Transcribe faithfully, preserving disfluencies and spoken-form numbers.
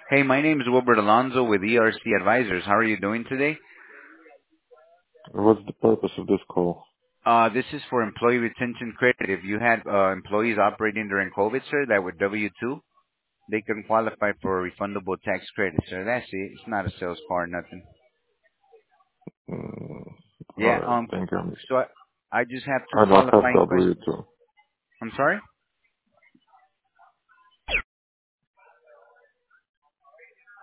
Hey, my name is Wilbert Alonzo with E R C Advisors. How are you doing today? What's the purpose of this call? Uh, this is for employee retention credit. If you had uh, employees operating during COVID, sir, that were W two, they can qualify for a refundable tax credit, sir. That's it. It's not a sales call or nothing. Mm, Yeah. alright, Um. thank you. So I, I just have two I don't have qualifying W questions. two. I'm sorry.